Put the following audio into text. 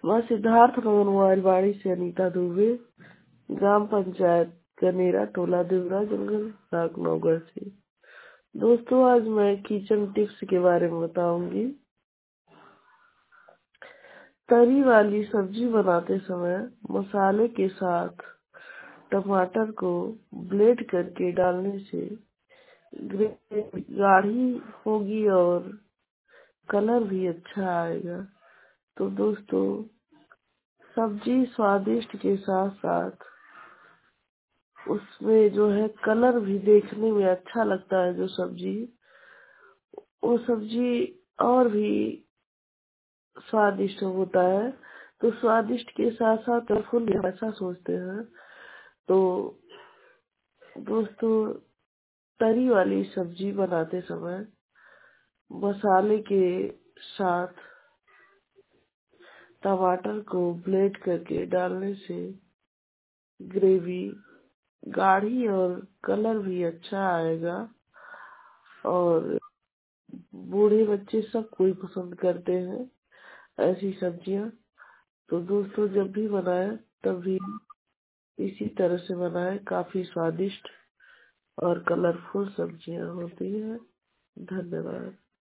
मैं सिद्धार्थ नगर मोबाइलवाड़ी से अनीता दुबे, ग्राम पंचायत कनेरा, टोला देवरा, जंगल नागनौगढ़ से। दोस्तों, आज मैं किचन टिप्स के बारे में बताऊंगी। तरी वाली सब्जी बनाते समय मसाले के साथ टमाटर को ब्लेंड करके डालने से ग्रेवी गाढ़ी होगी और कलर भी अच्छा आएगा। तो दोस्तों, सब्जी स्वादिष्ट के साथ साथ उसमें जो है कलर भी देखने में अच्छा लगता है। जो सब्जी, वो सब्जी और भी स्वादिष्ट होता है। तो स्वादिष्ट के साथ साथ कलरफुल भी ऐसा सोचते हैं। तो दोस्तों, तरी वाली सब्जी बनाते समय मसाले के साथ टमाटर को ब्लेंड करके डालने से ग्रेवी गाढ़ी और कलर भी अच्छा आएगा और बूढ़े बच्चे सब कोई पसंद करते हैं ऐसी सब्जियां। तो दोस्तों, जब भी बनाए तब भी इसी तरह से बनाए। काफी स्वादिष्ट और कलरफुल सब्जियां होती हैं। धन्यवाद।